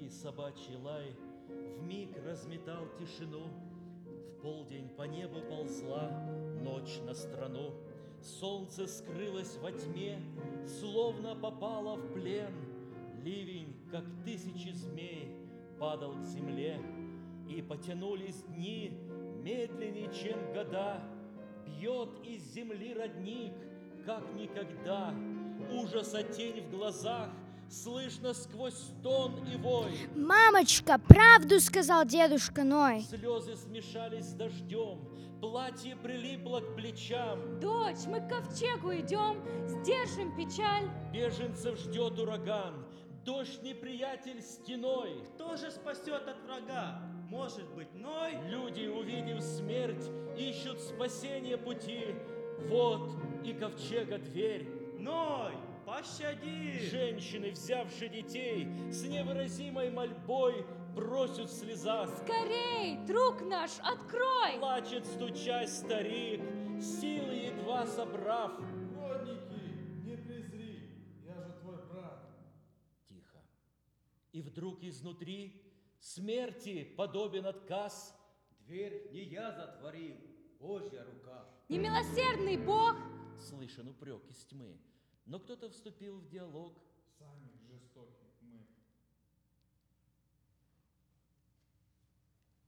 Тихий собачий лай вмиг разметал тишину. В полдень по небу ползла ночь на страну. Солнце скрылось во тьме, словно попало в плен. Ливень, как тысячи змей, падал к земле. И потянулись дни медленнее, чем года. Бьет из земли родник, как никогда. Ужаса тень в глазах, слышно сквозь стон и вой. Мамочка, правду сказал дедушка Ной. Слезы смешались с дождем, платье прилипло к плечам. Дочь, мы к ковчегу идем, сдержим печаль. Беженцев ждет ураган, дождь неприятель стеной. Кто же спасет от врага? Может быть, Ной? Люди, увидев смерть, ищут спасения пути. Вот и ковчега дверь. Ной, пощади! Женщины, взявши детей, с невыразимой мольбой бросят в слезах. Скорей, друг наш, открой! Плачет, стучась, старик, силы едва собрав. Родники, не презри, я же твой брат. Тихо. И вдруг изнутри смерти подобен отказ. Дверь не я затворил, Божья рука. Немилосердный Бог! Слышен упрек из тьмы, но кто-то вступил в диалог. Сами